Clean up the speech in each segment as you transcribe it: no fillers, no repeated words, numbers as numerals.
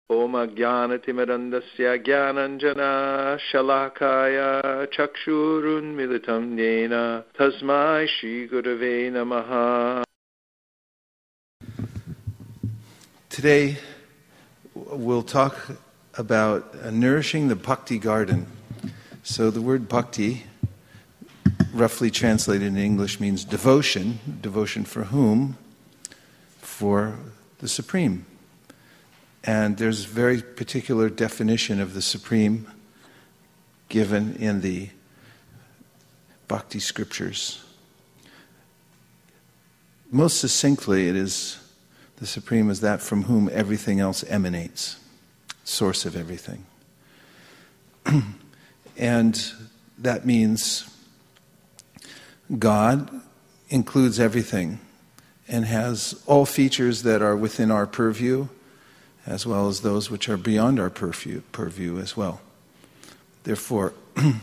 Om Ajnanatimirandasya Jnananjana Shalakaya Chakshurun Militam Yena Tasmai Shri Gurave Namaha. Today we'll talk about nourishing the bhakti garden. So the word bhakti, roughly translated in English, means devotion. Devotion for whom? For the Supreme. And there's a very particular definition of the Supreme given in the Bhakti scriptures. Most succinctly, it is the Supreme is that from whom everything else emanates, source of everything. And that means God includes everything and has all features that are within our purview, as well as those which are beyond our purview as well. Therefore,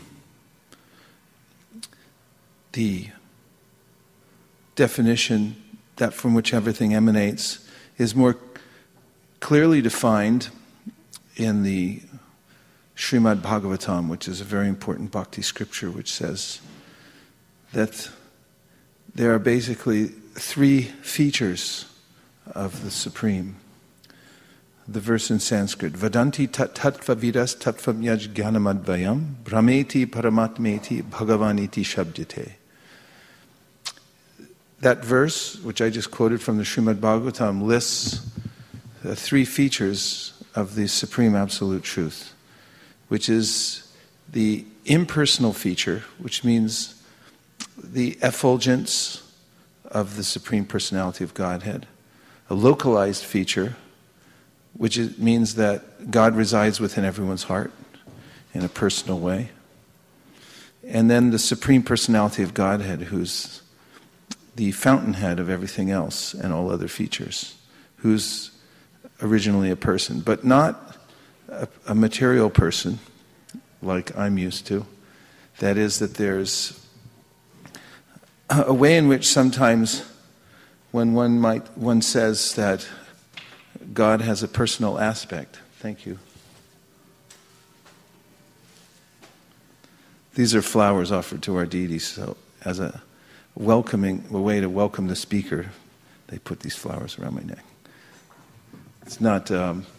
the definition that from which everything emanates is more clearly defined in the Srimad Bhagavatam, which is a very important bhakti scripture, which says that there are basically three features of the Supreme. The verse in Sanskrit, Vadanti tattva vidas tattvam yaj jnanamadvayam brahmeti paramatmeti bhagavaniti shabdyate. That verse, which I just quoted from the Srimad Bhagavatam, lists the three features of the Supreme Absolute Truth, which is the impersonal feature, which means the effulgence of the Supreme Personality of Godhead, a localized feature, which means that God resides within everyone's heart in a personal way. And then the Supreme Personality of Godhead, who's the fountainhead of everything else and all other features, who's originally a person, but not a material person like I'm used to. That is, that there's a way in which sometimes when one says that God has a personal aspect. Thank you. These are flowers offered to our deities, so as a way to welcome the speaker, they put these flowers around my neck. It's not,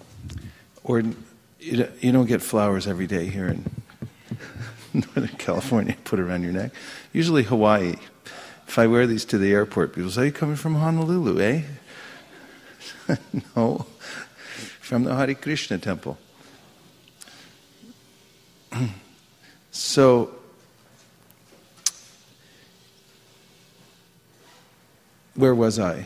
you don't get flowers every day here in Northern California, put around your neck. Usually Hawaii. If I wear these to the airport, people say, "Are you coming from Honolulu, eh?" No, from the Hare Krishna temple. So, where was I?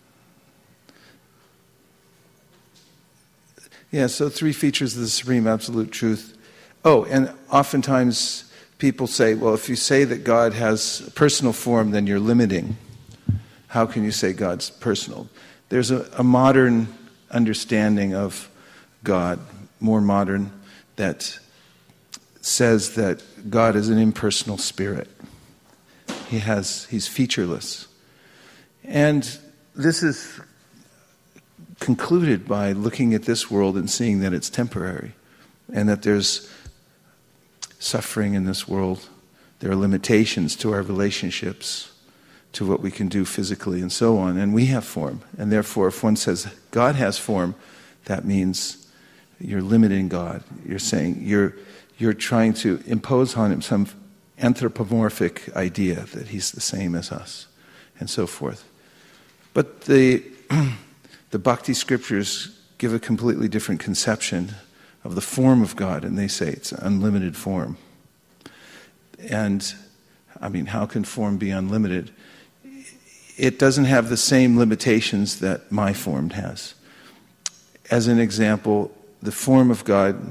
Yeah, so three features of the Supreme Absolute Truth. Oh, and oftentimes people say, well, if you say that God has a personal form, then you're limiting. How can you say God's personal? There's a modern understanding of God, more modern, that says that God is an impersonal spirit. He's featureless. And this is concluded by looking at this world and seeing that it's temporary, and that there's suffering in this world. There are limitations to our relationships, to what we can do physically and so on, and we have form. And therefore, if one says God has form, that means you're limiting God. You're saying you're trying to impose on him some anthropomorphic idea that he's the same as us, and so forth. But the Bhakti scriptures give a completely different conception of the form of God, and they say it's unlimited form. And, I mean, how can form be unlimited? It doesn't have the same limitations that my form has. As an example, the form of God,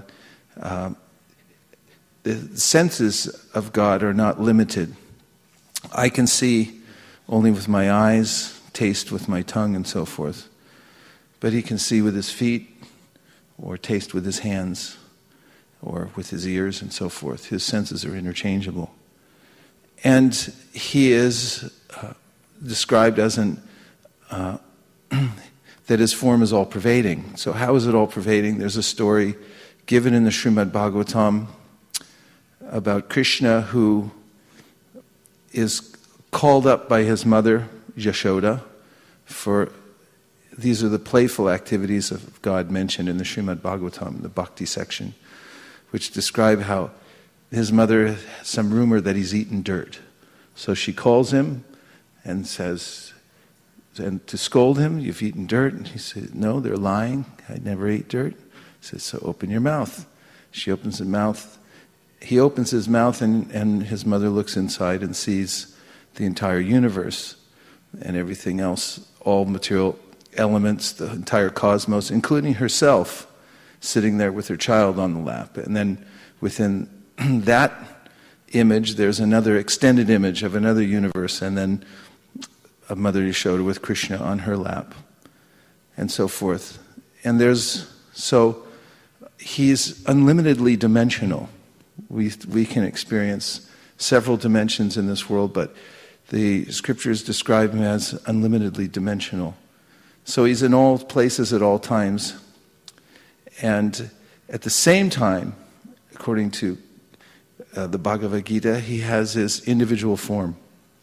the senses of God are not limited. I can see only with my eyes, taste with my tongue, and so forth. But he can see with his feet, or taste with his hands, or with his ears, and so forth. His senses are interchangeable. And he is described as that his form is all-pervading. So how is it all-pervading? There's a story given in the Srimad Bhagavatam about Krishna who is called up by his mother, Yashoda, for these are the playful activities of God mentioned in the Srimad Bhagavatam, the Bhakti section, which describe how his mother has some rumor that he's eaten dirt. So she calls him and says, and to scold him, you've eaten dirt. And he said, no, they're lying. I never ate dirt. He says, so open your mouth. She opens his mouth. He opens his mouth and his mother looks inside and sees the entire universe and everything else, all material elements, the entire cosmos, including herself, sitting there with her child on the lap. And then within that image, there's another extended image of another universe, and then a Mother Yashoda with Krishna on her lap, and so forth. And so he's unlimitedly dimensional. We can experience several dimensions in this world, but the scriptures describe him as unlimitedly dimensional. So he's in all places at all times. And at the same time, according to the Bhagavad Gita, he has his individual form.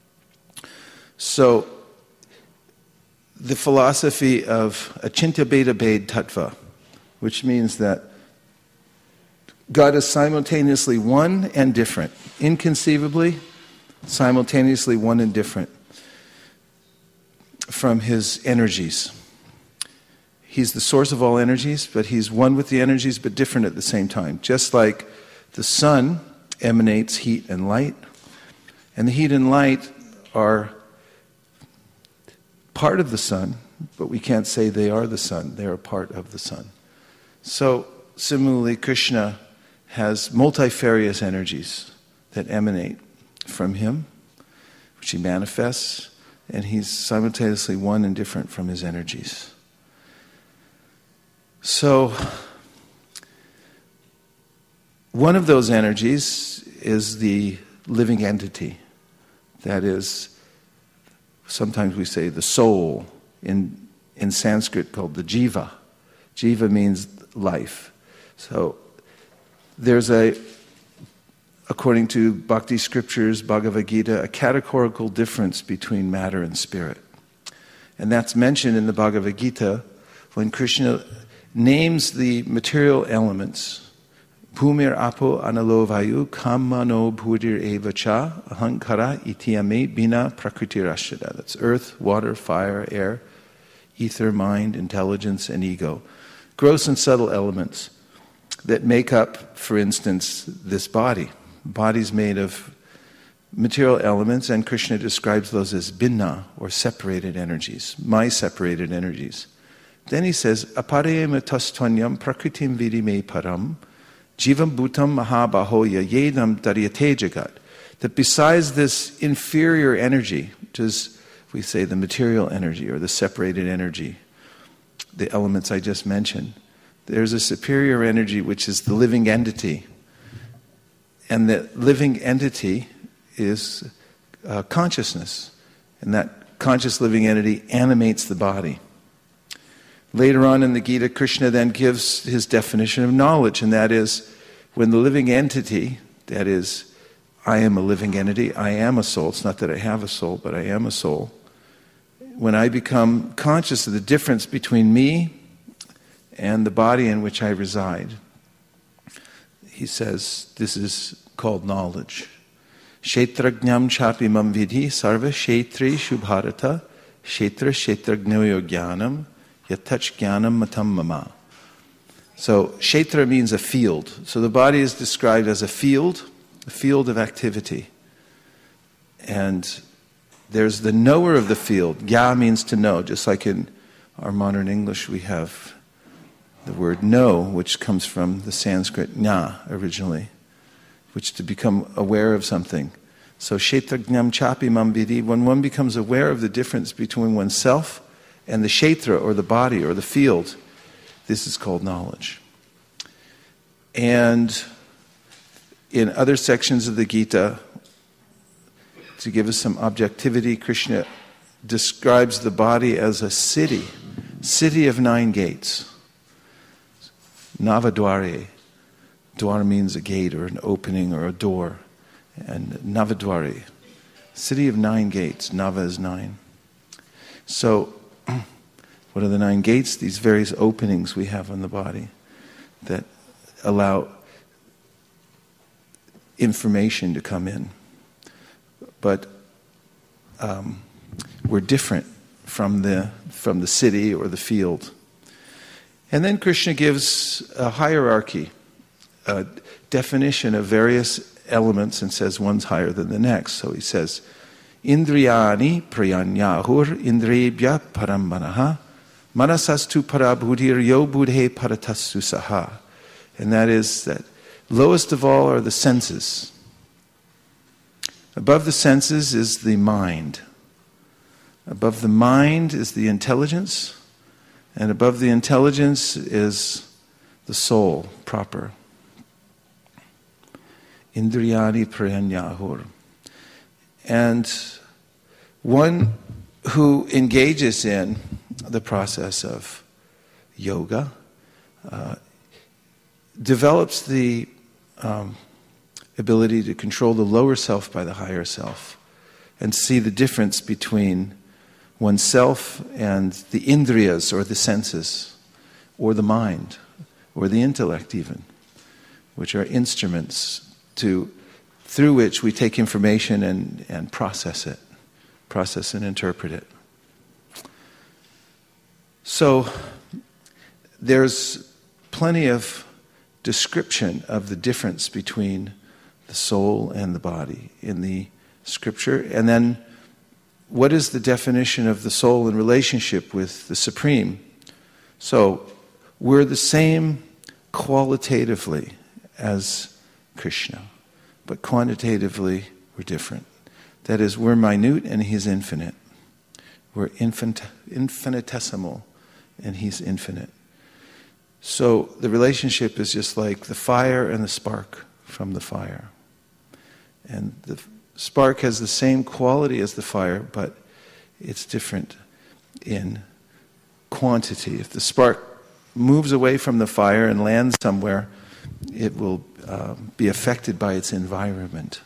So, the philosophy of Achintya Bheda Bhed Tattva, which means that God is simultaneously one and different, inconceivably, simultaneously one and different from his energies. He's the source of all energies, but he's one with the energies, but different at the same time. Just like the sun emanates heat and light, and the heat and light are part of the sun, but we can't say they are the sun. They are part of the sun. So, similarly, Krishna has multifarious energies that emanate from him, which he manifests, and he's simultaneously one and different from his energies. So, one of those energies is the living entity. That is, sometimes we say the soul, in Sanskrit called the jiva. Jiva means life. So there's according to Bhakti scriptures, Bhagavad Gita, a categorical difference between matter and spirit. And that's mentioned in the Bhagavad Gita when Krishna names the material elements. Bhumir apo analo vayu kamano bhudir eva cha ahankara ityame bina prakritirashada. That's earth, water, fire, air, ether, mind, intelligence, and ego. Gross and subtle elements that make up, for instance, this body. Body's made of material elements, and Krishna describes those as binna, or separated energies, my separated energies. Then he says, aparayema tastvanyam prakritim vidime param jivam bhutam mahabahoya yedam daryate jagat. That besides this inferior energy, which is, we say, the material energy or the separated energy, the elements I just mentioned, there's a superior energy which is the living entity. And that living entity is consciousness. And that conscious living entity animates the body. Later on in the Gita, Krishna then gives his definition of knowledge, and that is, when the living entity, that is, I am a living entity, I am a soul, it's not that I have a soul, but I am a soul. When I become conscious of the difference between me and the body in which I reside, he says, this is called knowledge. Kshetrajnam chapi mam vidhi sarva kshetri shubharata kshetra kshetrajnoyo jnanam yatach jnanam matam mama. So, kshetra means a field. So the body is described as a field of activity. And there's the knower of the field. Gya means to know, just like in our modern English we have the word know, which comes from the Sanskrit jna originally, which to become aware of something. So, kshetrajnam chapi mam vidhi, when one becomes aware of the difference between oneself and the kshetra, or the body, or the field, this is called knowledge. And in other sections of the Gita, to give us some objectivity, Krishna describes the body as a city city of 9 gates. Navadware. Dwar means a gate or an opening or a door. And Navadware, city of 9 gates. Nava is 9. So, what are the 9 gates? These various openings we have on the body that allow information to come in. But we're different from the city or the field. And then Krishna gives a hierarchy, a definition of various elements, and says one's higher than the next. So he says, Indriyani prayanyahur indriyabhya parambanaha manasastu parabhudir yo budhe paratastu saha. And that is that lowest of all are the senses. Above the senses is the mind. Above the mind is the intelligence. And above the intelligence is the soul proper. Indriyani prayanyahur. And one who engages in the process of yoga develops the ability to control the lower self by the higher self and see the difference between oneself and the indriyas, or the senses, or the mind, or the intellect even, which are instruments through which we take information and process and interpret it. So there's plenty of description of the difference between the soul and the body in the scripture. And then what is the definition of the soul in relationship with the Supreme? So we're the same qualitatively as Krishna, but quantitatively we're different. That is, we're minute and he's infinite. We're infinitesimal and he's infinite. So the relationship is just like the fire and the spark from the fire. And the spark has the same quality as the fire, but it's different in quantity. If the spark moves away from the fire and lands somewhere, it will be affected by its environment.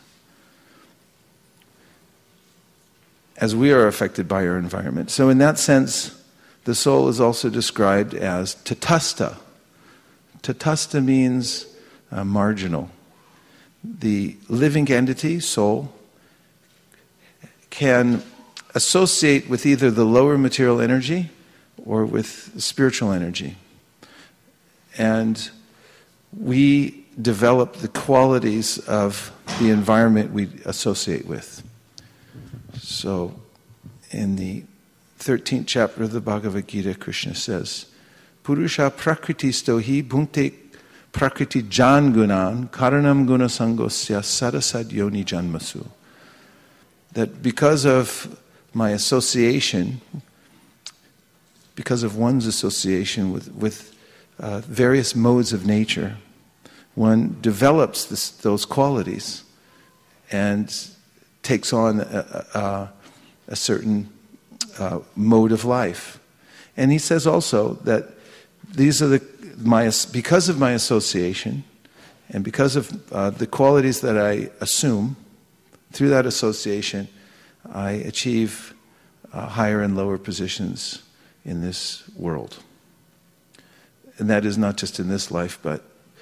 As we are affected by our environment. So in that sense, the soul is also described as tatastha. Tatastha means marginal. The living entity, soul, can associate with either the lower material energy or with spiritual energy. And we develop the qualities of the environment we associate with. So, in the 13th chapter of the Bhagavad Gita, Krishna says, Purusha prakritisto hi bhunte prakriti jan gunan karanam guna sangosya sarasad yoni janmasu. That because of my association, because of one's association with various modes of nature, one develops those qualities and takes on a certain mode of life. And he says also that these are because of my association and because of the qualities that I assume, through that association, I achieve higher and lower positions in this world. And that is not just in this life, but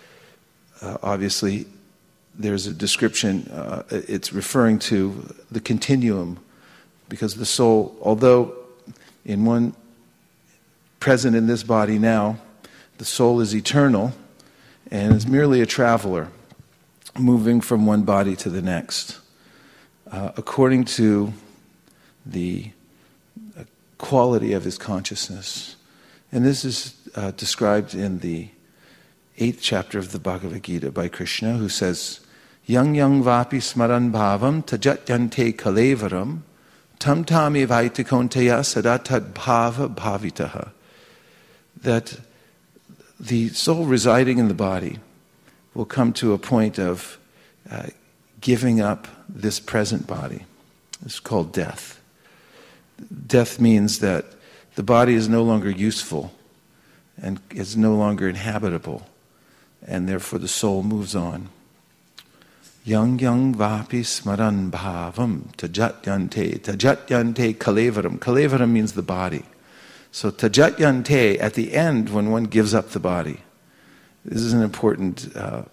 obviously there's a description, it's referring to the continuum, because the soul, although in one present in this body now, the soul is eternal and is merely a traveler moving from one body to the next, according to the quality of his consciousness. And this is described in the 8th chapter of the Bhagavad Gita by Krishna, who says, Yang yang vapi smaran bhavam tajat yante kalevaram tam tami vaitikonteya sadatad bhava bhavitaha. That the soul residing in the body will come to a point of giving up this present body. It's called death. Death means that the body is no longer useful and is no longer inhabitable, and therefore the soul moves on. Yang vapi smaran bhavam tajatyante kalevaram. Kalevaram means the body. So tajatyante, at the end, when one gives up the body. This is an important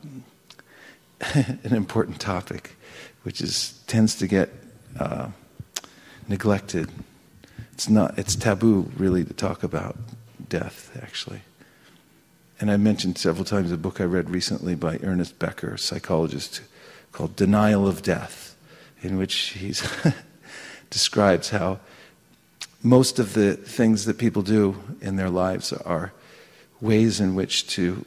topic, which tends to get neglected. It's taboo, really, to talk about death, actually. And I mentioned several times a book I read recently by Ernest Becker, a psychologist, called Denial of Death, in which he describes how most of the things that people do in their lives are ways in which to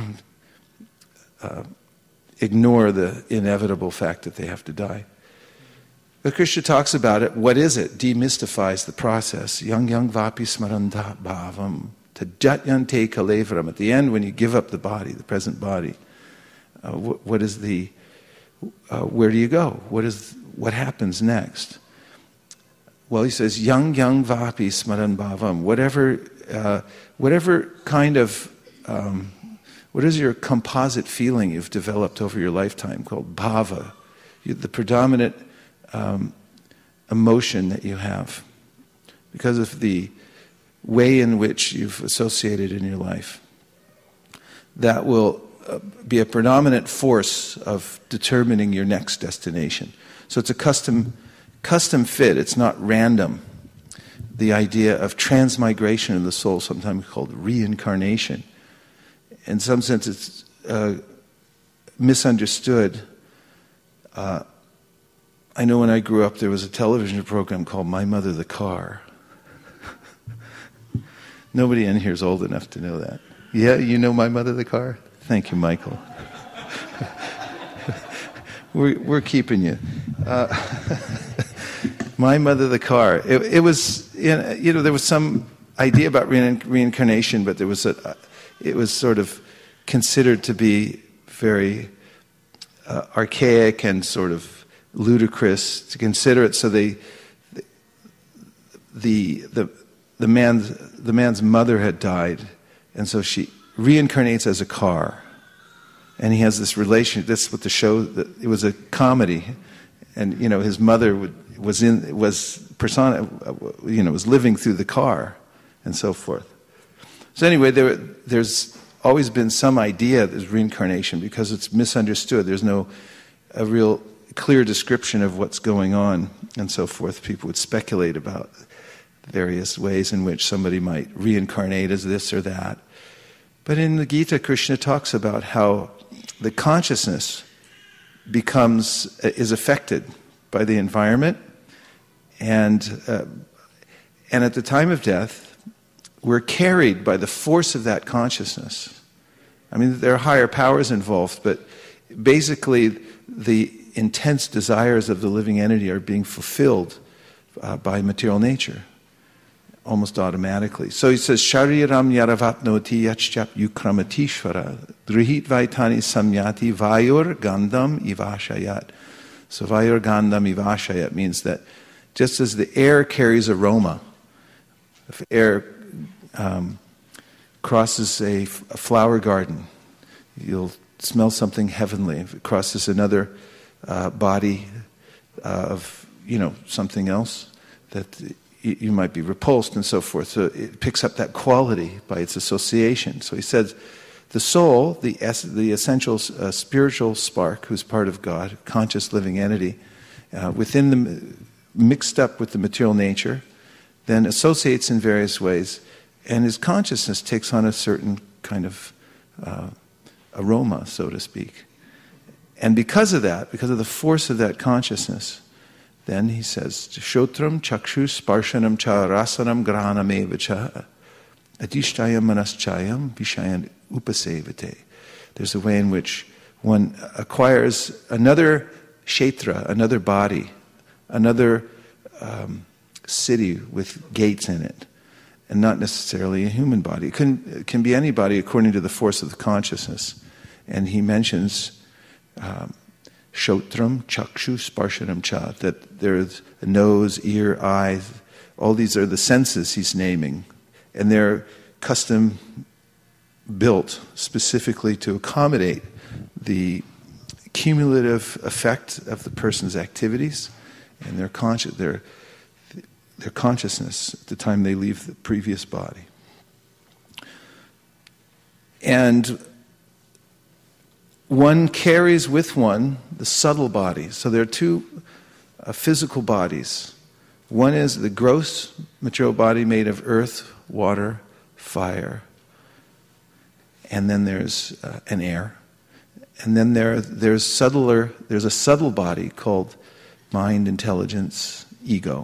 ignore the inevitable fact that they have to die. But Krishna talks about it. What is it? Demystifies the process. Yang vapi smaranda bhavam tajatyante kalevaram. At the end, when you give up the body, the present body, what is the where do you go? What happens next? Well, he says, yang vapi smaran bhavam. Whatever kind of, what is your composite feeling you've developed over your lifetime called bhava, the predominant emotion that you have because of the way in which you've associated in your life, that will be a predominant force of determining your next destination. So it's a custom fit. It's not random. The idea of transmigration of the soul, sometimes called reincarnation, in some sense it's misunderstood. I know when I grew up there was a television program called My Mother the Car. Nobody in here is old enough to know that. Yeah, you know My Mother the Car? Thank you, Michael. We're keeping you. My Mother the Car. It was, there was some idea about reincarnation, but it was sort of considered to be very archaic and sort of ludicrous to consider it. So the man's mother had died, and so she reincarnates as a car, and he has this relation. This with the show. It was a comedy, and his mother was living through the car, and so forth. So anyway, there's always been some idea that there's reincarnation because it's misunderstood. There's a real clear description of what's going on, and so forth. People would speculate about various ways in which somebody might reincarnate as this or that. But in the Gita, Krishna talks about how the consciousness is affected by the environment, and at the time of death, we're carried by the force of that consciousness. I mean, there are higher powers involved, but basically the intense desires of the living entity are being fulfilled by material nature, almost automatically. So he says, Shariram yaravatnoti yachchap yukramatishvara drihit vaitani samyati vayur gandham ivashayat. So vayur gandham ivashayat means that just as the air carries aroma, if air crosses a flower garden, you'll smell something heavenly. If it crosses another body of something else, that you might be repulsed and so forth. So it picks up that quality by its association. So he says, the soul, the essential spiritual spark, who's part of God, conscious living entity, mixed up with the material nature, then associates in various ways, and his consciousness takes on a certain kind of aroma, so to speak. And because of the force of that consciousness, then he says, Shotram chakshu sparshanam cha rasanam grahanam eva cha adishtayam manaschayam vishayan upasevate. There's a way in which one acquires another kshetra, another body, another city with gates in it, and not necessarily a human body. It can be any body according to the force of the consciousness. And he mentions Shotram, Chakshu, Sparshanam Cha, that there's a nose, ear, eyes, all these are the senses he's naming, and they're custom built specifically to accommodate the cumulative effect of the person's activities and their consciousness at the time they leave the previous body. And one carries with one the subtle body. So there are two physical bodies. One is the gross material body made of earth, water, fire, and then there's an air. And then there's a subtle body called mind, intelligence, ego.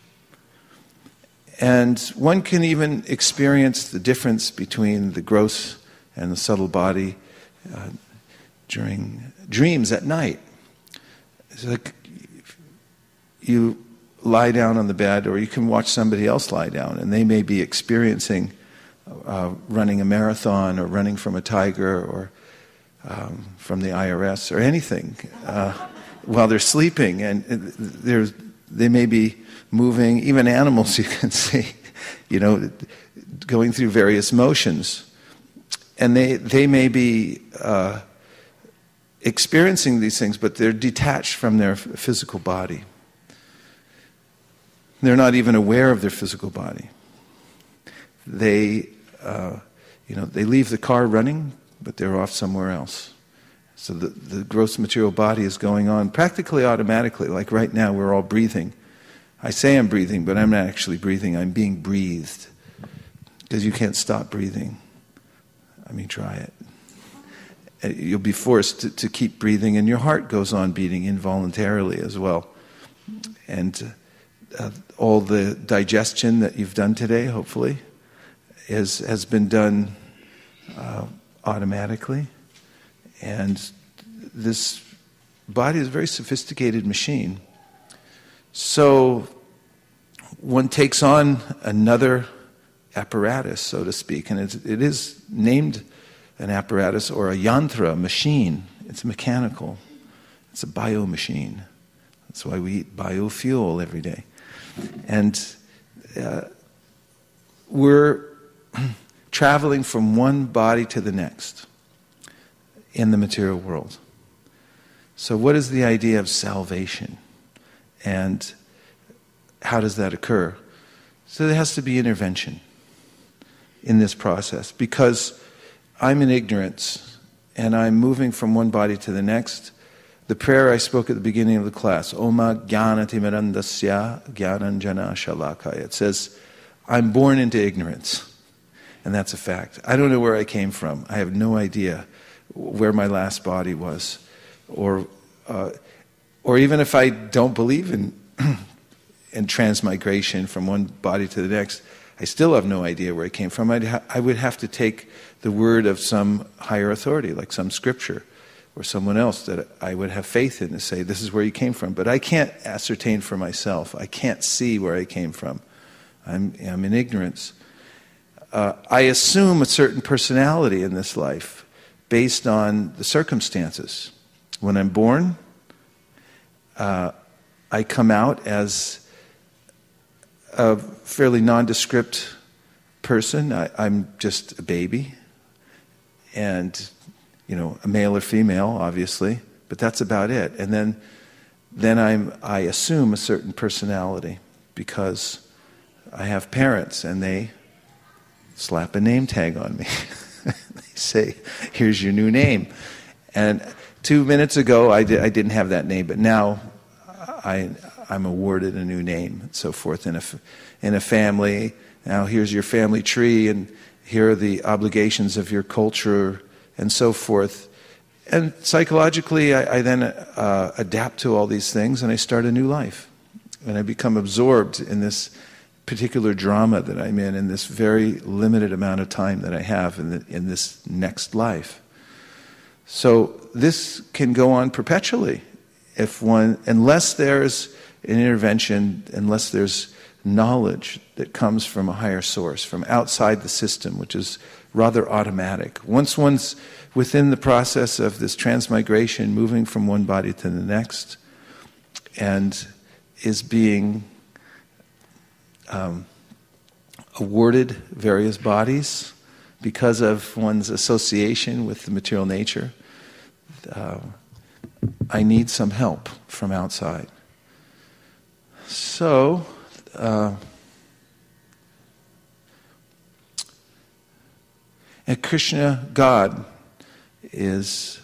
And one can even experience the difference between the gross and the subtle body during dreams at night. It's like you lie down on the bed, or you can watch somebody else lie down, and they may be experiencing running a marathon or running from a tiger or from the IRS or anything while they're sleeping, and they may be moving, even animals you can see, going through various motions. And they may be experiencing these things, but they're detached from their physical body. They're not even aware of their physical body. They leave the car running, but they're off somewhere else. So the gross material body is going on practically automatically. Like right now, we're all breathing. I say I'm breathing, but I'm not actually breathing. I'm being breathed. Because you can't stop breathing. I mean, try it. You'll be forced to keep breathing, and your heart goes on beating involuntarily as well. And all the digestion that you've done today, hopefully, has been done automatically. And this body is a very sophisticated machine. So one takes on another apparatus, so to speak, and it is named an apparatus or a yantra, machine. It's mechanical. It's a bio-machine. That's why we eat biofuel every day. And we're traveling from one body to the next in the material world. So what is the idea of salvation? And how does that occur? So there has to be intervention in this process, because I'm in ignorance and I'm moving from one body to the next. The prayer I spoke at the beginning of the class, Oma Jnanatimirandasya Jnananjana Shalakaya. It says, I'm born into ignorance. And that's a fact. I don't know where I came from. I have no idea where my last body was. Or even if I don't believe in transmigration from one body to the next, I still have no idea where it came from. I would have to take the word of some higher authority, like some scripture, or someone else that I would have faith in to say, this is where you came from. But I can't ascertain for myself. I can't see where I came from. I'm in ignorance. I assume a certain personality in this life based on the circumstances. When I'm born, I come out as a fairly nondescript person. I'm just a baby, and a male or female, obviously, but that's about it. And then I assume a certain personality because I have parents, and they slap a name tag on me. They say, "Here's your new name." And 2 minutes ago, I didn't have that name, but now I'm awarded a new name and so forth in a family. Now here's your family tree, and here are the obligations of your culture, and so forth. And psychologically, I then adapt to all these things, and I start a new life. And I become absorbed in this particular drama that I'm in this very limited amount of time that I have in this next life. So this can go on perpetually unless there's an intervention, unless there's knowledge that comes from a higher source, from outside the system, which is rather automatic. Once one's within the process of this transmigration, moving from one body to the next, and is being awarded various bodies because of one's association with the material nature. I need some help from outside. So, and Krishna, God, is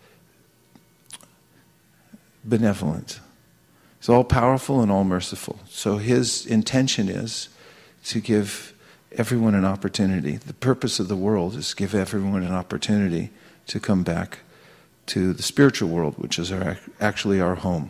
benevolent. He's all-powerful and all-merciful. So his intention is to give everyone an opportunity. The purpose of the world is to give everyone an opportunity to come back to the spiritual world, which is actually our home.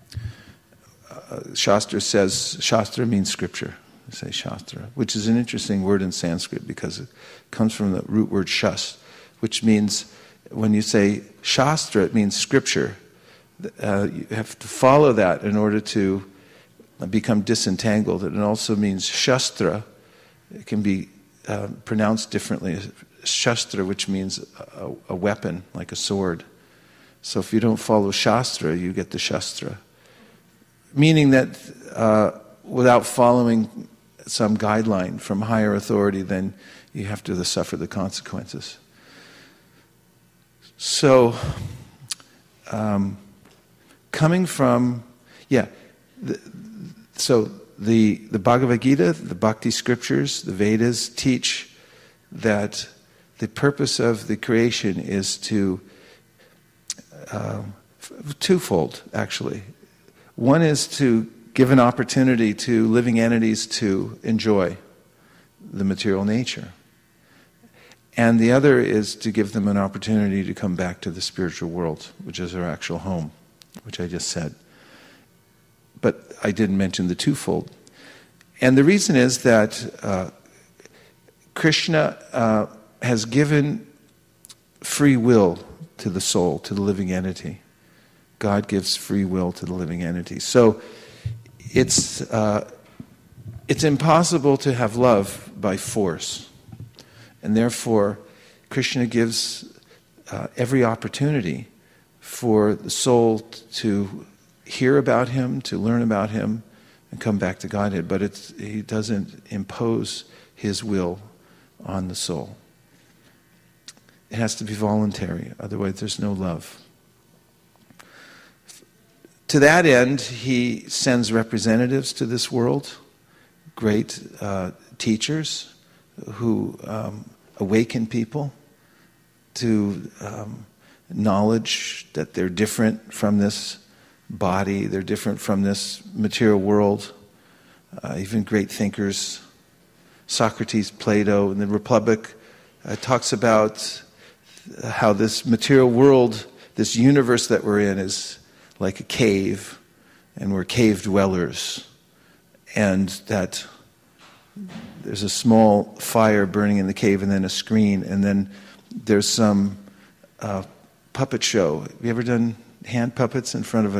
Shastra says, Shastra means scripture. We say Shastra, which is an interesting word in Sanskrit because it comes from the root word shas, which means, when you say Shastra, it means scripture. You have to follow that in order to become disentangled. And it also means Shastra. It can be pronounced differently. Shastra, which means a weapon, like a sword. So if you don't follow Shastra, you get the Shastra. Meaning that without following some guideline from higher authority, then you have to suffer the consequences. So, coming from, so the Bhagavad Gita, the Bhakti scriptures, the Vedas teach that the purpose of the creation is to, twofold actually. One is to give an opportunity to living entities to enjoy the material nature. And the other is to give them an opportunity to come back to the spiritual world, which is our actual home, which I just said. But I didn't mention the twofold. And the reason is that Krishna has given free will to the soul, to the living entity. God gives free will to the living entity. So it's impossible to have love by force. And therefore, Krishna gives every opportunity for the soul to hear about him, to learn about him, and come back to Godhead. But he doesn't impose his will on the soul. It has to be voluntary, otherwise there's no love. To that end, he sends representatives to this world, great teachers who awaken people to knowledge that they're different from this body, they're different from this material world. Even great thinkers, Socrates, Plato, in the Republic talks about how this material world, this universe that we're in, is like a cave, and we're cave dwellers, and that there's a small fire burning in the cave, and then a screen, and then there's some puppet show. Have you ever done hand puppets in front of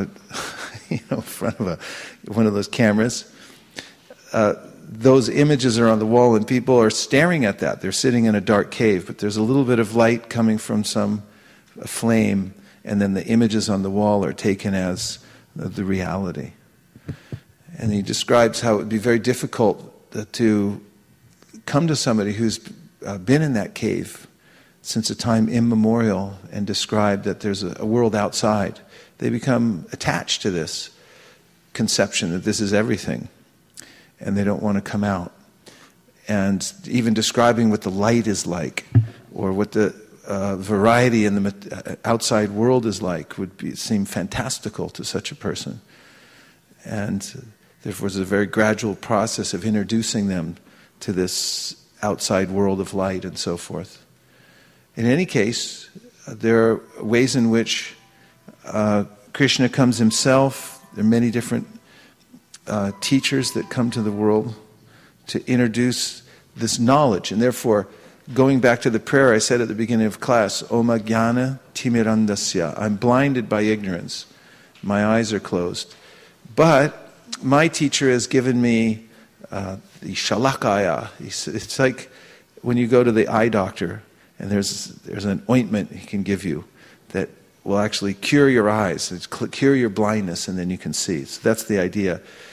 one of those cameras? Those images are on the wall, and people are staring at that. They're sitting in a dark cave, but there's a little bit of light coming from some flame, and then the images on the wall are taken as the reality. And he describes how it would be very difficult to come to somebody who's been in that cave since a time immemorial and describe that there's a world outside. They become attached to this conception that this is everything, and they don't want to come out. And even describing what the light is like, or what the variety in the outside world is like, would seem fantastical to such a person. And there was a very gradual process of introducing them to this outside world of light and so forth. In any case, there are ways in which Krishna comes himself. There are many different teachers that come to the world to introduce this knowledge. And therefore, going back to the prayer I said at the beginning of class, Om Ajnana Timirandasya. I'm blinded by ignorance. My eyes are closed. But my teacher has given me the Shalakaya. It's like when you go to the eye doctor and there's an ointment he can give you that will actually cure your eyes, cure your blindness, and then you can see. So that's the idea.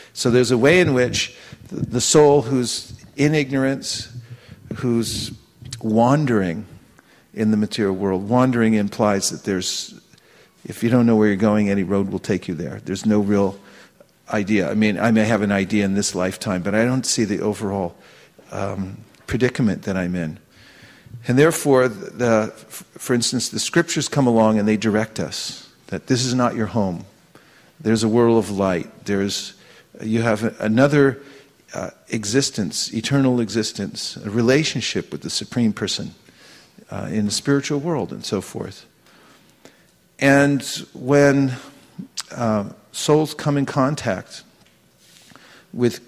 So there's a way in which the soul who's in ignorance, who's wandering in the material world, wandering implies that if you don't know where you're going, any road will take you there. There's no real idea. I mean, I may have an idea in this lifetime, but I don't see the overall predicament that I'm in. And therefore, for instance, the scriptures come along and they direct us that this is not your home. There's a world of light. You have another existence, eternal existence, a relationship with the Supreme Person in the spiritual world and so forth. And when souls come in contact with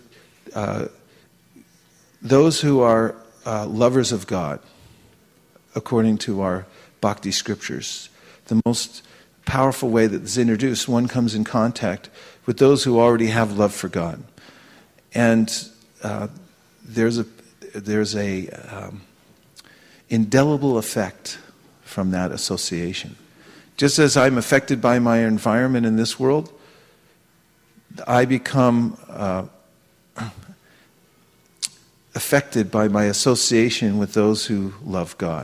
those who are lovers of God, according to our bhakti scriptures, the most powerful way that is introduced, one comes in contact with those who already have love for God. And there's a indelible effect from that association. Just as I'm affected by my environment in this world, I become affected by my association with those who love God.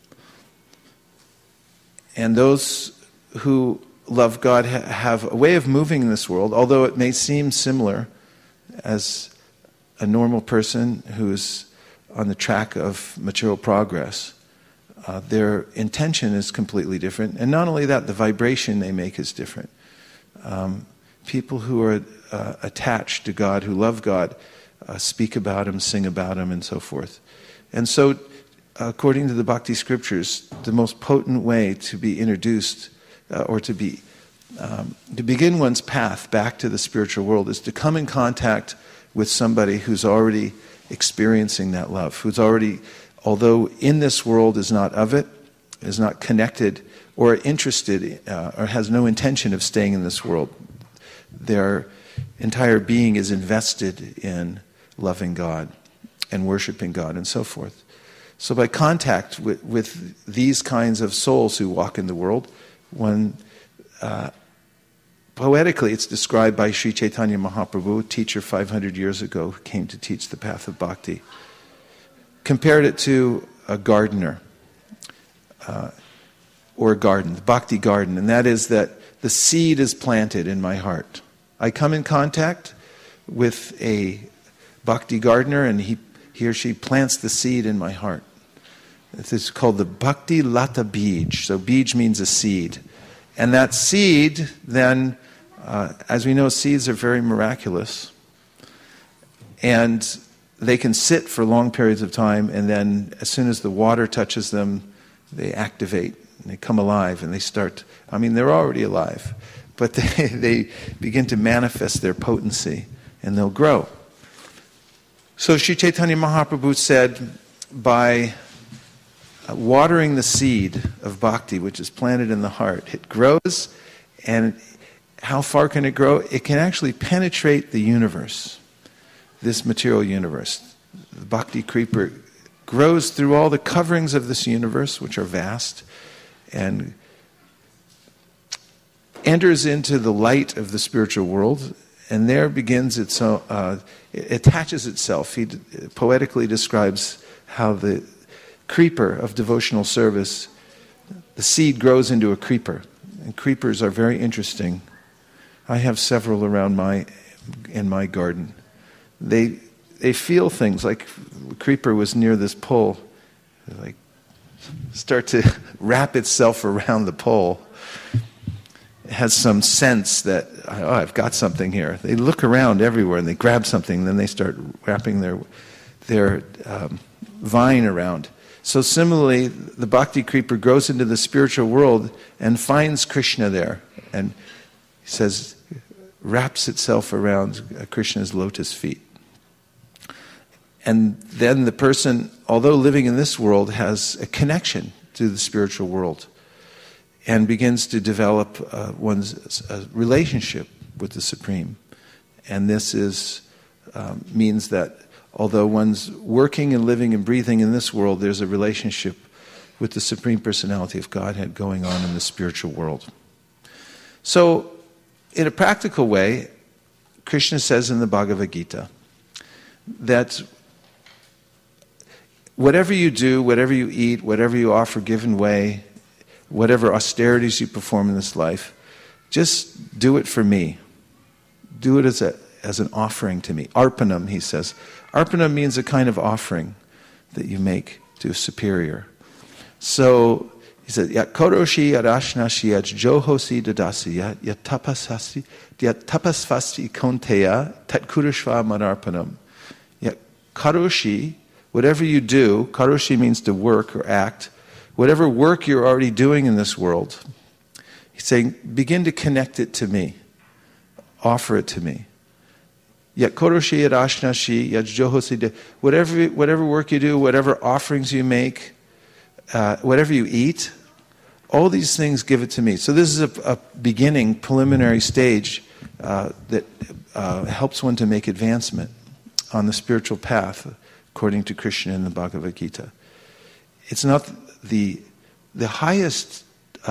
And those who love God have a way of moving in this world, although it may seem similar as a normal person who's on the track of material progress. Their intention is completely different. And not only that, the vibration they make is different. People who are attached to God, who love God, speak about Him, sing about Him, and so forth. And so, according to the Bhakti scriptures, the most potent way to be introduced or to begin one's path back to the spiritual world is to come in contact with somebody who's already experiencing that love, who's already, although in this world is not of it, is not connected or interested or has no intention of staying in this world. Their entire being is invested in loving God and worshiping God and so forth. So by contact with these kinds of souls who walk in the world, one poetically it's described by Sri Chaitanya Mahaprabhu, a teacher 500 years ago who came to teach the path of bhakti, compared it to a gardener or a garden, the bhakti garden, and that is that the seed is planted in my heart. I come in contact with a bhakti gardener and he or she plants the seed in my heart. This is called the Bhakti Lata Bij. So bij means a seed. And that seed then, as we know, seeds are very miraculous. And they can sit for long periods of time, and then as soon as the water touches them, they activate, and they come alive, and they start, they're already alive, but they begin to manifest their potency, and they'll grow. So Sri Chaitanya Mahaprabhu said, by watering the seed of bhakti, which is planted in the heart, it grows, and how far can it grow? It can actually penetrate the universe, this material universe. The bhakti creeper grows through all the coverings of this universe, which are vast, and enters into the light of the spiritual world, and there begins its own, it attaches itself. He poetically describes how the creeper of devotional service, the seed grows into a creeper. And creepers are very interesting. I have several around in my garden. They feel things, like the creeper was near this pole. They like start to wrap itself around the pole. It has some sense that, I've got something here. They look around everywhere and they grab something, then they start wrapping their vine around. So similarly, the bhakti creeper grows into the spiritual world and finds Krishna there. And he says, wraps itself around Krishna's lotus feet. And then the person, although living in this world, has a connection to the spiritual world and begins to develop one's relationship with the Supreme. And this means that although one's working and living and breathing in this world, there's a relationship with the Supreme Personality of Godhead going on in the spiritual world. So, in a practical way, Krishna says in the Bhagavad Gita that whatever you do, whatever you eat, whatever you offer given way, whatever austerities you perform in this life, just do it for me. Do it as an offering to me. Arpanam, he says. Arpanam means a kind of offering that you make to a superior. So he said, Yat koroshi yat ashnashi yat johosi dadasi yat tapasvasti konteya tat kurushva manarpanam. Yat karoshi, whatever you do, karoshi means to work or act, whatever work you're already doing in this world, he's saying, begin to connect it to me. Offer it to me. Yat koroshi yat ashnashi yat johosi, whatever work you do, whatever offerings you make, whatever you eat, all these things, give it to me. So this is a beginning, preliminary stage that helps one to make advancement on the spiritual path, according to Krishna in the Bhagavad Gita. It's not the highest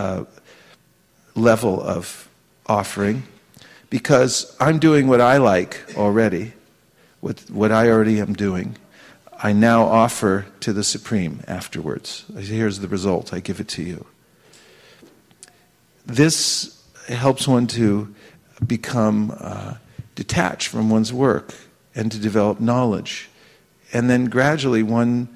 level of offering, because I'm doing what I like already, what I already am doing. I now offer to the Supreme afterwards. Here's the result. I give it to you. This helps one to become detached from one's work and to develop knowledge. And then gradually one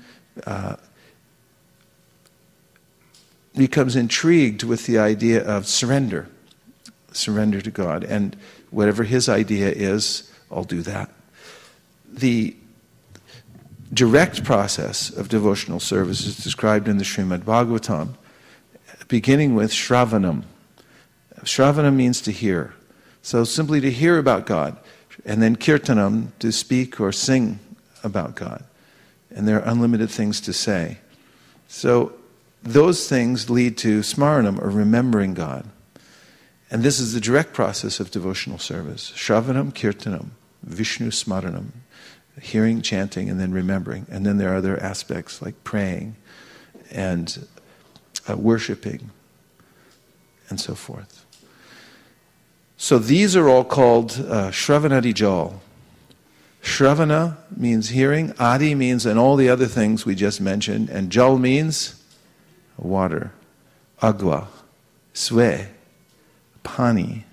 becomes intrigued with the idea of surrender to God. And whatever His idea is, I'll do that. The direct process of devotional service is described in the Srimad Bhagavatam, beginning with Shravanam. Shravanam means to hear. So simply to hear about God. And then Kirtanam, to speak or sing about God. And there are unlimited things to say. So those things lead to Smaranam, or remembering God. And this is the direct process of devotional service. Shravanam, Kirtanam, Vishnu Smaranam. Hearing, chanting, and then remembering. And then there are other aspects like praying and worshiping and so forth. So these are all called Shravanadi Jal. Shravana means hearing, Adi means and all the other things we just mentioned, and Jal means water. Agwa, Swe, Pani,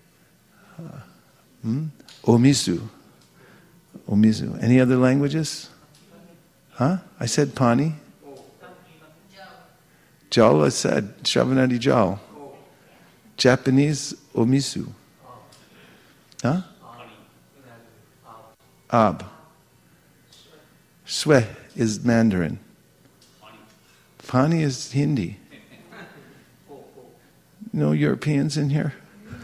Omisu. Omizu. Any other languages? Huh? I said Pani. Jal, I said. Shravanadi Jal. Japanese, Omisu. Huh? Ab. Swe is Mandarin. Pani is Hindi. No Europeans in here?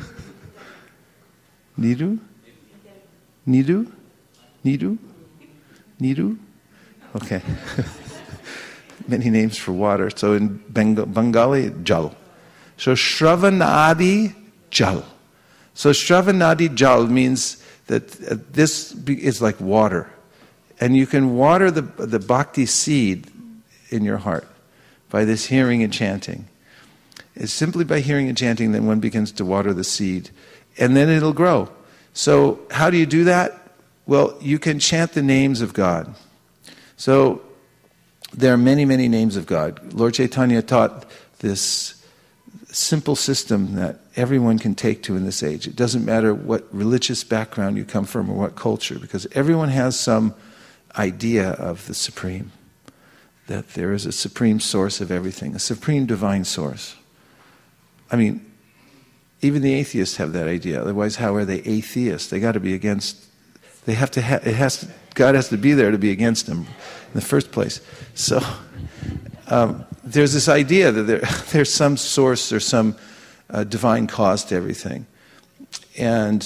Nidu? Nidu? Nidu? Nidu? Okay. Many names for water. So in Bengali, Jal. So Shravanadi Jal. So Shravanadi Jal means that this is like water. And you can water the bhakti seed in your heart by this hearing and chanting. It's simply by hearing and chanting that one begins to water the seed. And then it'll grow. So how do you do that? Well, you can chant the names of God. So there are many, many names of God. Lord Chaitanya taught this simple system that everyone can take to in this age. It doesn't matter what religious background you come from or what culture, because everyone has some idea of the Supreme, that there is a supreme source of everything, a supreme divine source. I mean, even the atheists have that idea. Otherwise, how are they atheists? They got to be against. They have to. God has to be there to be against them in the first place. So there's this idea that there's some source or some divine cause to everything, and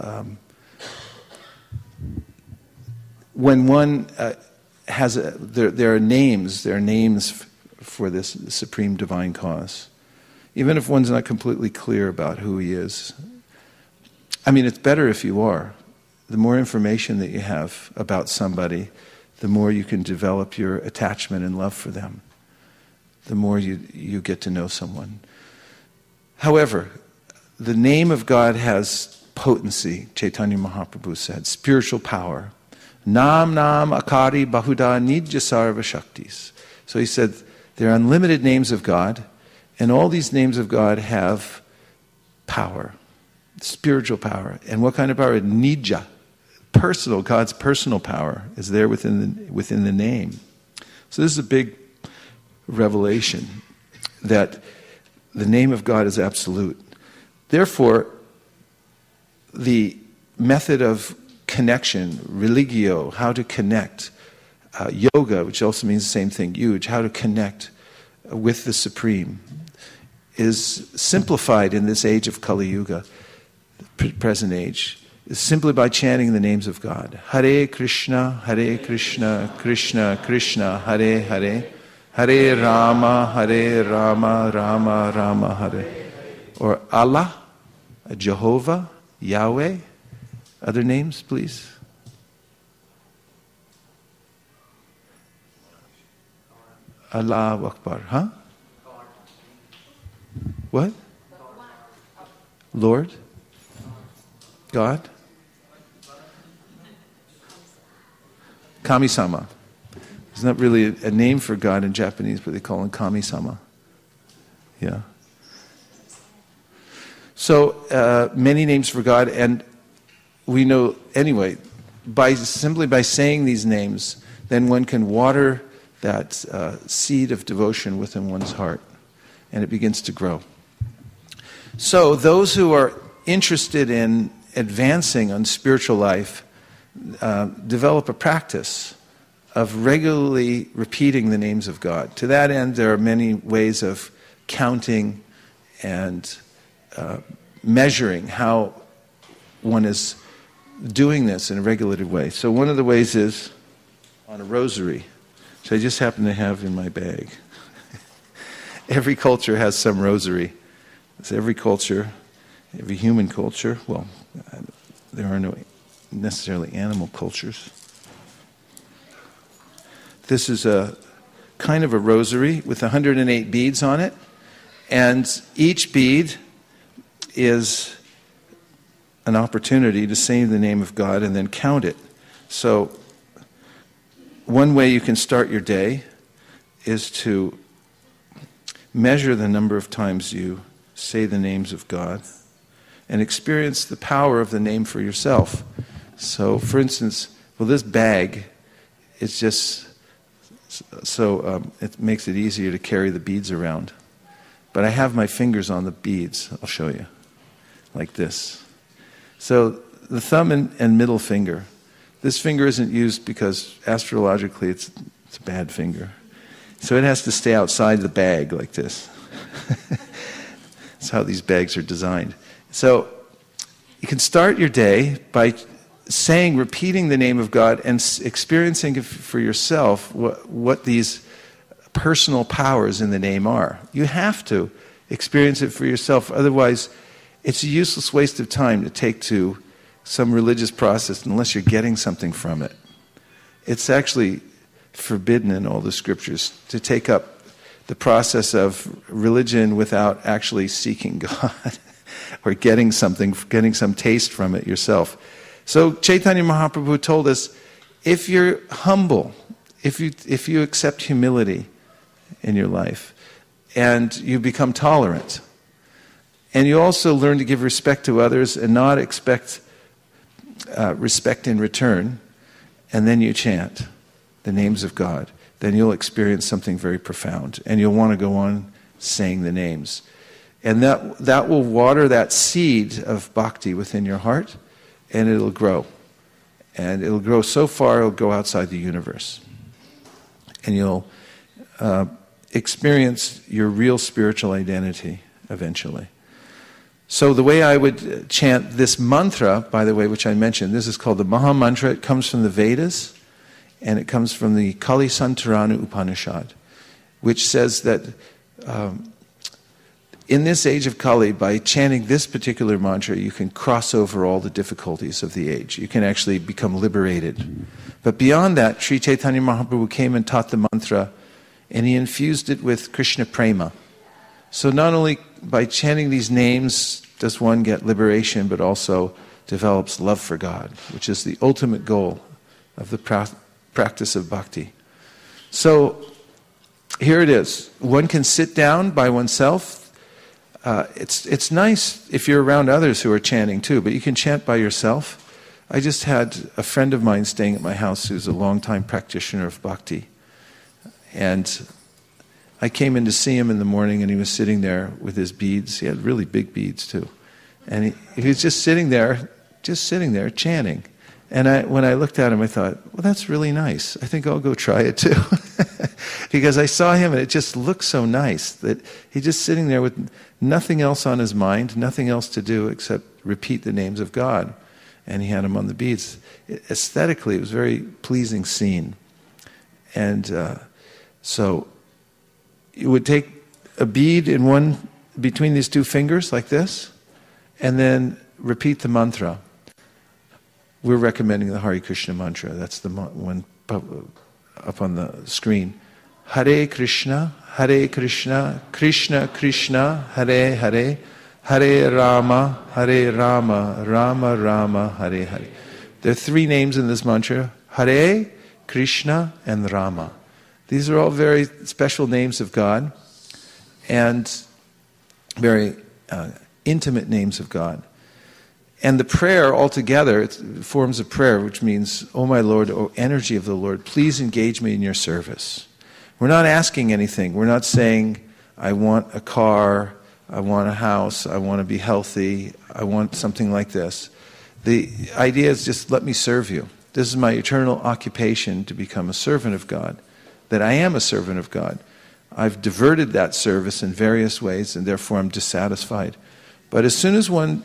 when one has there are names. There are names for this supreme divine cause. Even if one's not completely clear about who he is. I mean, it's better if you are. The more information that you have about somebody, the more you can develop your attachment and love for them. The more you get to know someone. However, the name of God has potency, Chaitanya Mahaprabhu said, spiritual power. Nam Nam Akari Bahuda Nidya Sarva Shaktis. So he said, there are unlimited names of God, and all these names of God have power, spiritual power. And what kind of power? Nidya, personal, God's personal power is there within the name. So this is a big revelation that the name of God is absolute. Therefore, the method of connection, religio, how to connect, yoga, which also means the same thing, yuj, how to connect with the Supreme, is simplified in this age of Kali Yuga, the present age, is simply by chanting the names of God. Hare Krishna, Krishna Krishna, Hare Hare, Hare Rama, Rama Rama, Hare. Or Allah, Jehovah, Yahweh. Other names, please. Allahu Akbar. Huh? What? Lord? God? Kami-sama. It's not really a name for God in Japanese, but they call him Kami-sama. Yeah. So, many names for God, and we know, anyway, simply by saying these names, then one can water that seed of devotion within one's heart, and it begins to grow. So those who are interested in advancing on spiritual life develop a practice of regularly repeating the names of God. To that end, there are many ways of counting and measuring how one is doing this in a regulated way. So one of the ways is on a rosary, which I just happen to have in my bag. Every culture has some rosary. It's every culture, every human culture. Well, there are no necessarily animal cultures. This is a kind of a rosary with 108 beads on it, and each bead is an opportunity to say the name of God and then count it. So one way you can start your day is to measure the number of times you say the names of God and experience the power of the name for yourself. So, for instance, well, this bag is just so it makes it easier to carry the beads around. But I have my fingers on the beads. I'll show you. Like this. So the thumb and middle finger. This finger isn't used because astrologically it's a bad finger. So it has to stay outside the bag like this. That's how these bags are designed. So you can start your day by repeating the name of God and experiencing for yourself what these personal powers in the name are. You have to experience it for yourself. Otherwise, it's a useless waste of time to take to some religious process unless you're getting something from it. It's actually forbidden in all the scriptures to take up the process of religion without actually seeking God or getting some taste from it yourself. So Chaitanya Mahaprabhu told us, if you're humble, if you accept humility in your life, and you become tolerant, and you also learn to give respect to others and not expect respect in return, and then you chant the names of God, then you'll experience something very profound, and you'll want to go on saying the names. And that will water that seed of bhakti within your heart, and it'll grow. And it'll grow so far, it'll go outside the universe. And you'll experience your real spiritual identity eventually. So the way I would chant this mantra, by the way, which I mentioned, this is called the Maha Mantra. It comes from the Vedas, and it comes from the Kali Santarana Upanishad, which says that in this age of Kali, by chanting this particular mantra, you can cross over all the difficulties of the age. You can actually become liberated. But beyond that, Sri Chaitanya Mahaprabhu came and taught the mantra, and he infused it with Krishna prema. So not only by chanting these names does one get liberation, but also develops love for God, which is the ultimate goal of the practice of bhakti. So here it is. One can sit down by oneself. It's nice if you're around others who are chanting too, but you can chant by yourself. I just had a friend of mine staying at my house who's a longtime practitioner of bhakti. And I came in to see him in the morning, and he was sitting there with his beads. He had really big beads too. And he was just sitting there chanting. And when I looked at him, I thought, well, that's really nice. I think I'll go try it too. Because I saw him, and it just looked so nice that he's just sitting there with nothing else on his mind, nothing else to do except repeat the names of God. And he had them on the beads. Aesthetically, it was a very pleasing scene. And so you would take a bead in one between these two fingers like this, and then repeat the mantra. We're recommending the Hare Krishna mantra. That's the one up on the screen. Hare Krishna, Krishna Krishna, Hare Hare, Hare Rama, Rama Rama, Hare Hare. There are three names in this mantra: Hare, Krishna, and Rama. These are all very special names of God, and very intimate names of God. And the prayer altogether, it forms a prayer which means, "Oh my Lord, oh energy of the Lord, please engage me in your service." We're not asking anything. We're not saying, "I want a car, I want a house, I want to be healthy, I want something like this." The idea is just, let me serve you. This is my eternal occupation, to become a servant of God, that I am a servant of God. I've diverted that service in various ways, and therefore I'm dissatisfied. But as soon as one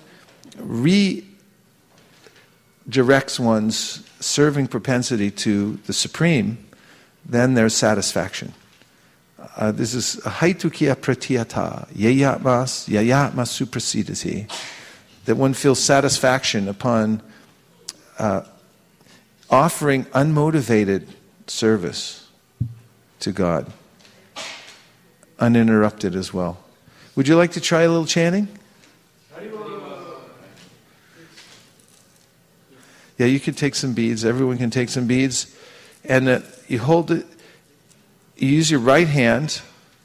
redirects one's serving propensity to the Supreme, then there's satisfaction. This is haitukia pratyata, yayatmas suprasidati, that one feels satisfaction upon offering unmotivated service to God, uninterrupted as well. Would you like to try a little chanting? Yeah, you can take some beads. Everyone can take some beads. And you hold it, you use your right hand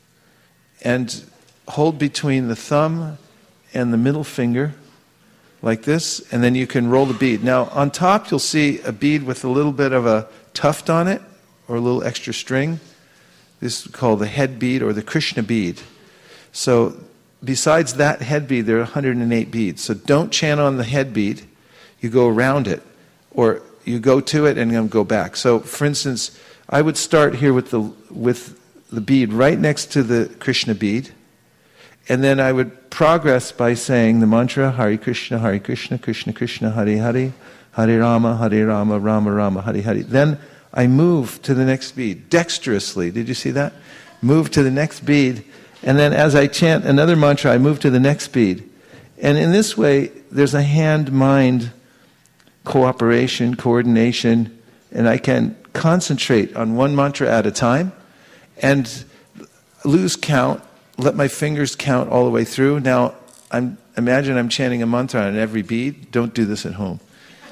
and hold between the thumb and the middle finger like this, and then you can roll the bead. Now, on top you'll see a bead with a little bit of a tuft on it, or a little extra string. This is called the head bead or the Krishna bead. So besides that head bead, there are 108 beads. So don't chant on the head bead. You go around it, or you go to it and then go back. So, for instance, I would start here with the bead right next to the Krishna bead, and then I would progress by saying the mantra Hare Krishna, Krishna Krishna, Hare Hare, Hare Rama, Rama Rama, Hare Hare. Then I move to the next bead, dexterously. Did you see that? Move to the next bead, and then as I chant another mantra, I move to the next bead. And in this way, there's a hand-mind cooperation, coordination, and I can concentrate on one mantra at a time and lose count, let my fingers count all the way through. Now, imagine I'm chanting a mantra on every bead. Don't do this at home.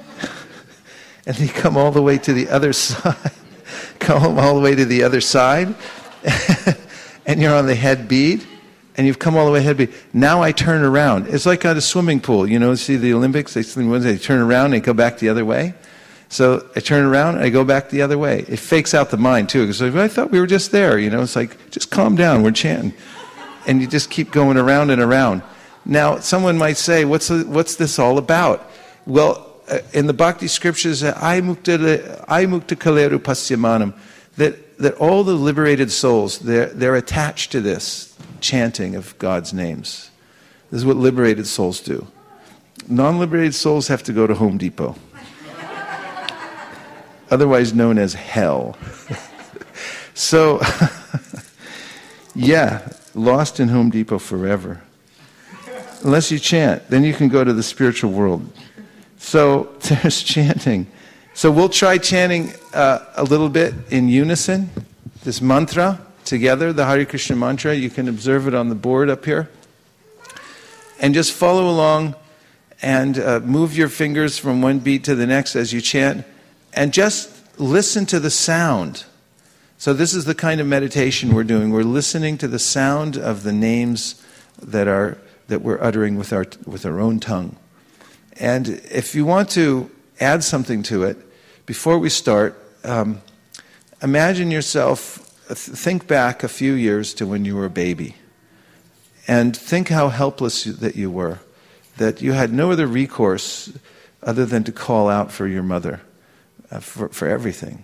And you come all the way to the other side. Come all the way to the other side. And you're on the head bead. And you've come all the way head bead. Now I turn around. It's like at a swimming pool. You know, see the Olympics? They turn around and they go back the other way. So I turn around and I go back the other way. It fakes out the mind too. Because I thought we were just there. You know, it's like, just calm down. We're chanting. And you just keep going around and around. Now, someone might say, what's this all about? Well, in the Bhakti scriptures, I mukta kaleru pasyamanam, that all the liberated souls, they're attached to this chanting of God's names. This is what liberated souls do. Non-liberated souls have to go to Home Depot, otherwise known as hell. So, yeah, lost in Home Depot forever. Unless you chant, then you can go to the spiritual world. So there's chanting. So we'll try chanting a little bit in unison, this mantra together, the Hare Krishna mantra. You can observe it on the board up here. And just follow along and move your fingers from one beat to the next as you chant. And just listen to the sound. So this is the kind of meditation we're doing. We're listening to the sound of the names that we're uttering with our own tongue. And if you want to add something to it, before we start, imagine yourself, think back a few years to when you were a baby. And think how helpless that you were, that you had no other recourse other than to call out for your mother, for everything.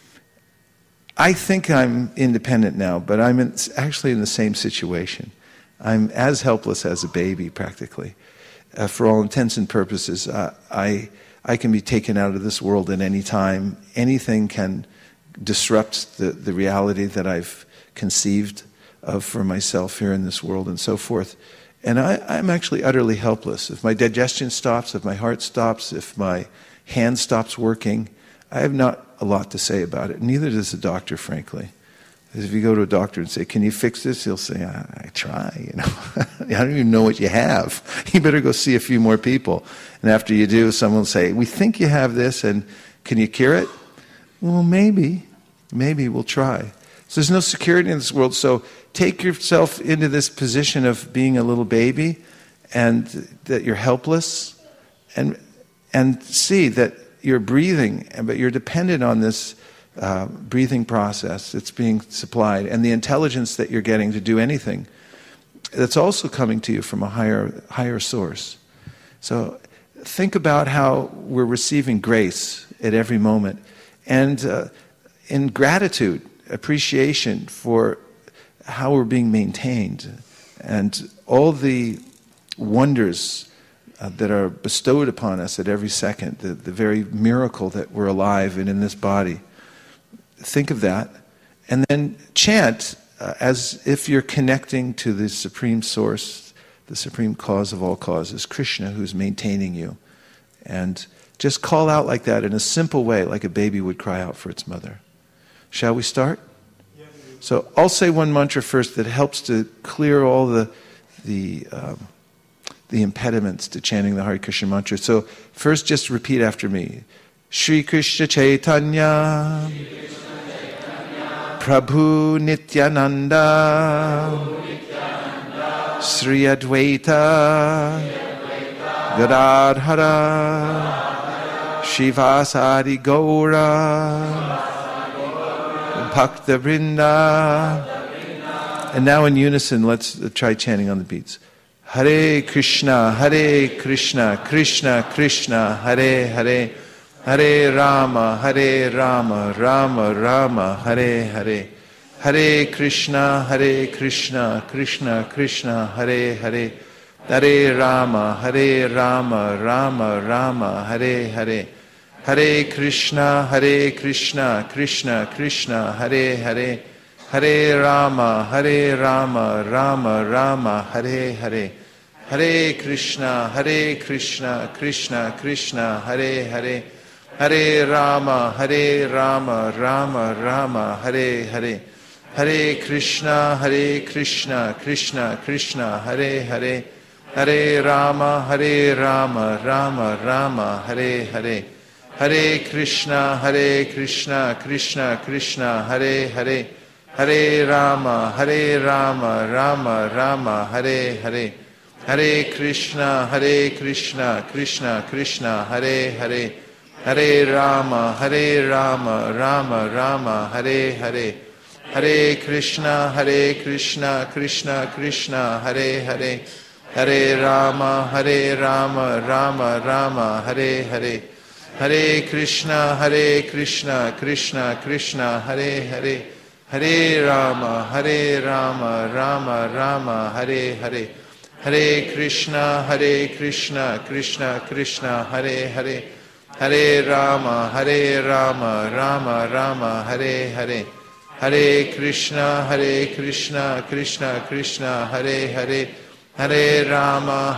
I think I'm independent now, but I'm actually in the same situation. I'm as helpless as a baby, practically. For all intents and purposes, I can be taken out of this world at any time. Anything can disrupt the reality that I've conceived of for myself here in this world and so forth. And I'm actually utterly helpless. If my digestion stops, if my heart stops, if my hand stops working, I have not a lot to say about it. Neither does the doctor, frankly. If you go to a doctor and say, "Can you fix this?" He'll say, "I try, I don't even know what you have. You better go see a few more people." And after you do, someone will say, "We think you have this, and can you cure it?" Well, maybe we'll try. So there's no security in this world, so take yourself into this position of being a little baby and that you're helpless and see that you're breathing, but you're dependent on this breathing process that's being supplied and the intelligence that you're getting to do anything that's also coming to you from a higher source. So think about how we're receiving grace at every moment and in gratitude, appreciation for how we're being maintained and all the wonders that are bestowed upon us at every second, the very miracle that we're alive and in this body. Think of that, and then chant as if you're connecting to the supreme source, the supreme cause of all causes, Krishna, who's maintaining you. And just call out like that in a simple way, like a baby would cry out for its mother. Shall we start? So I'll say one mantra first that helps to clear all the impediments to chanting the Hare Krishna mantra. So first just repeat after me. Shri Krishna Chaitanya Prabhu Nityananda Sri Advaita Gadadhara Shivasari Gaura Bhakta Vrinda. And now in unison, let's try chanting on the beats. Hare Krishna, Krishna Krishna, Hare Hare, Hare Rama, Rama Rama, Hare Hare. Hare Krishna, Krishna Krishna, Hare Hare, Hare Rama, Rama Rama, Hare Hare. Hare Krishna, Krishna Krishna, Hare Hare, Hare Rama, Rama Rama, Hare Hare. Hare Krishna, Krishna Krishna, Hare Hare, Hare Rama, Rama Rama, Hare Hare. Hare Krishna, Krishna Krishna, Hare Hare, Hare Rama, Rama Rama, Hare Hare. Hare Krishna, Krishna Krishna, Hare Hare, Hare Rama, Rama Rama, Hare Hare. Hare Krishna, Krishna Krishna, Hare Hare, Hare Rama, Rama Rama, Hare Hare. Hare Krishna, Krishna Krishna, Hare Hare, Hare Rama, Rama Rama, Hare Hare. Hare Krishna, Krishna Krishna, Hare Hare, Hare Rama, Rama Rama, Hare Hare. Hare Krishna, Krishna Krishna, Hare Hare, Hare Rama, Rama Rama, Hare Hare. Hare Krishna, Krishna Krishna, Hare Hare, Hare Rama,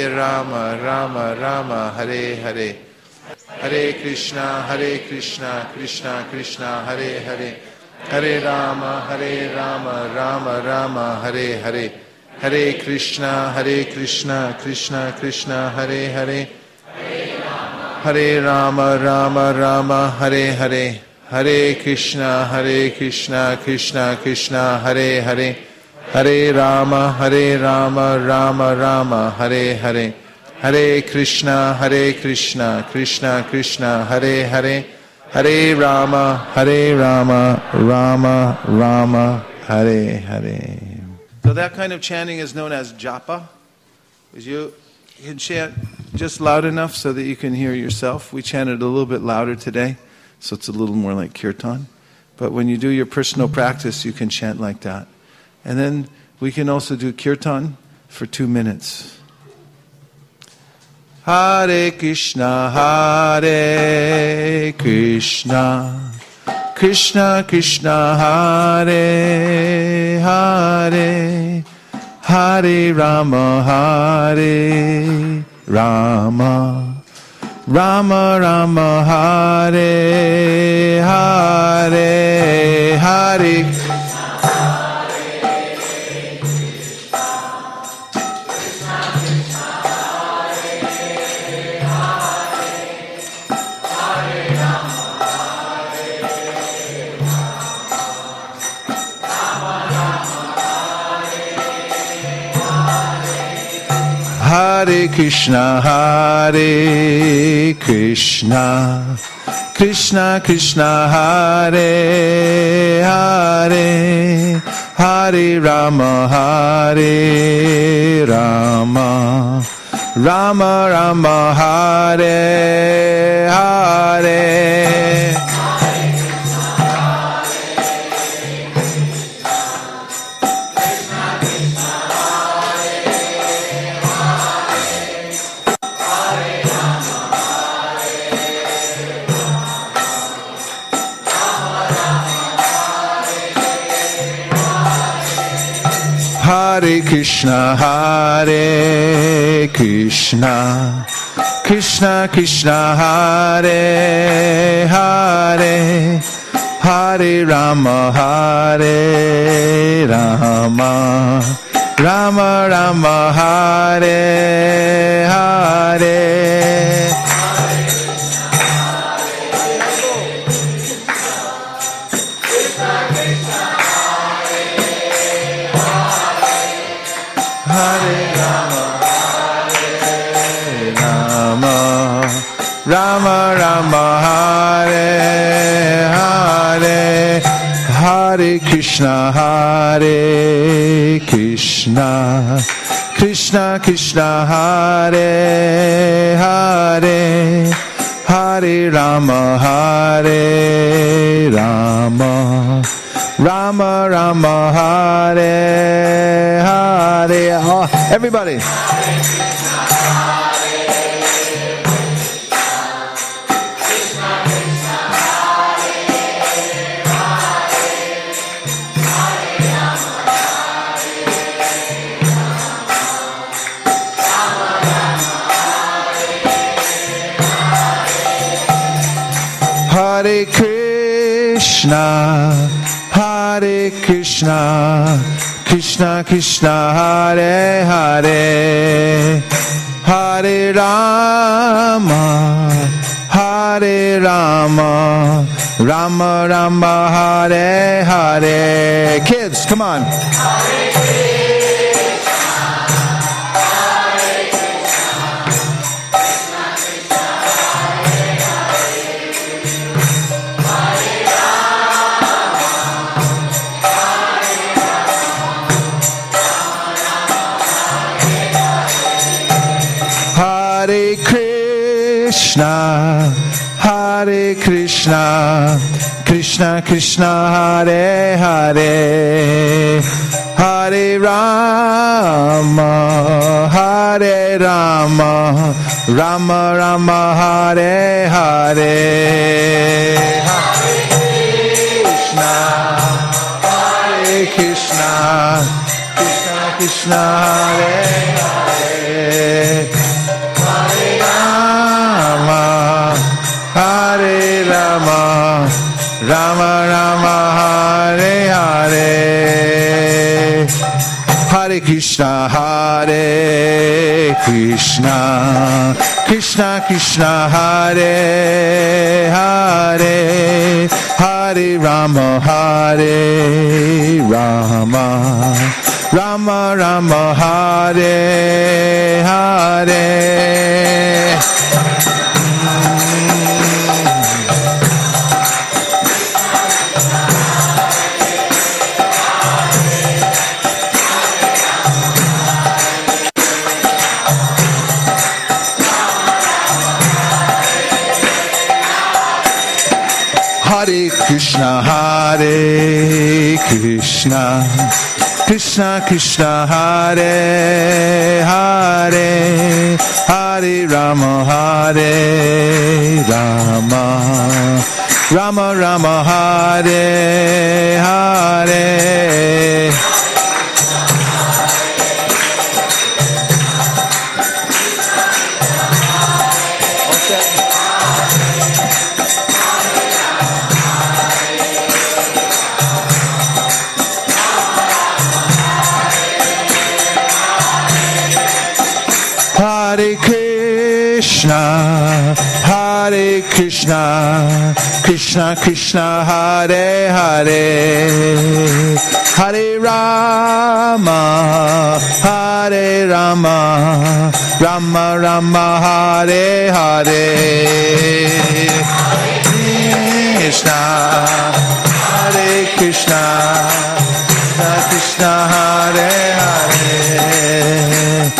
Rama Rama, Hare Hare. Hare Krishna, Krishna Krishna, Hare Hare, Hare Rama, Rama Rama, Hare Hare, Hare Krishna, Krishna Krishna, Hare Hare, Hare Rama, Rama, Hare Hare, Hare Krishna, Krishna Krishna, Hare Hare, Hare Rama, Rama, Hare Hare, Hare Krishna, Krishna Krishna, Hare Hare, Hare Rama, Rama, Hare Hare. So that kind of chanting is known as japa. You can chant just loud enough so that you can hear yourself. We chanted a little bit louder today, so it's a little more like kirtan. But when you do your personal practice, you can chant like that. And then we can also do kirtan for 2 minutes. Hare Krishna, Krishna Krishna, Hare Hare, Hare Rama, Rama Rama, Hare Hare, Hare Hare Krishna, Krishna Krishna, Hare Hare, Hare Rama, Rama, Hare Hare. Hare Krishna, Krishna Krishna, Hare Hare, Hare Rama, Rama, Hare Hare. Rama, Hare Hare, Hare Krishna, Krishna Krishna, Hare Hare, Hare Rama, Rama, Hare Hare. Oh, everybody. Hare Krishna, Krishna Krishna, Hare Hare, Hare Rama, Rama, Hare Hare. Kids, come on. Hare Krishna, Krishna Krishna, Hare Hare, Hare Rama, Rama, Hare Hare. Hare Krishna, Krishna Krishna, Hare Hare, Hare Rama, Rama, Rama, Hare Krishna, Krishna Krishna, Hare Hare, Hare Rama, Hare Rama, Rama Rama, Hare Hare. Hare Krishna, Hare Krishna, Krishna Krishna, Hare Hare, Hare Rama, Hare Rama, Rama Rama, Hare Hare. Hare Krishna, Hare Krishna, Krishna Krishna, Hare Hare, Hare Rama, Hare Rama, Rama Rama, Hare Hare. Krishna, Hare Krishna, Krishna Krishna, Hare Hare.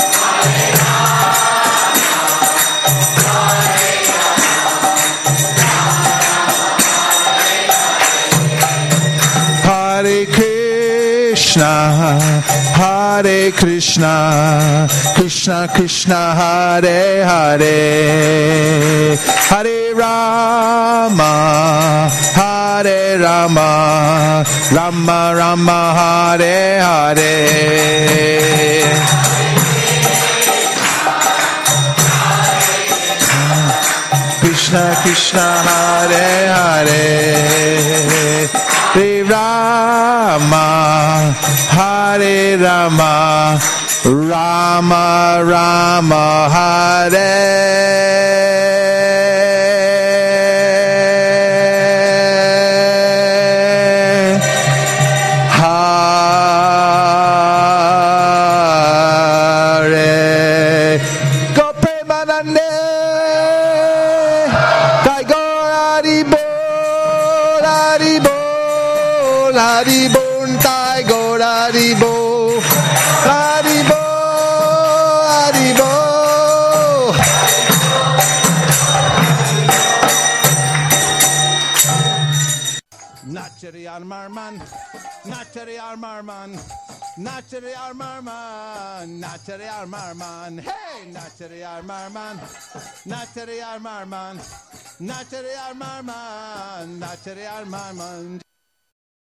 Hare Krishna, Hare Krishna, Krishna Krishna, Hare Hare, Hare Rama, Hare Rama, Rama Rama, Hare Hare. Krishna Krishna, Hare Hare, Hare Rama, Hare Rama, Rama Rama, Hare. Haribol, Tiger, Haribol, Haribol, Haribol. Nachari Armarman, Nachari Armarman, Nachari Armarman, Nachari Armarman, hey, Nachari Armarman, Nachari Armarman, Nachari Armarman, Nachari Armarman.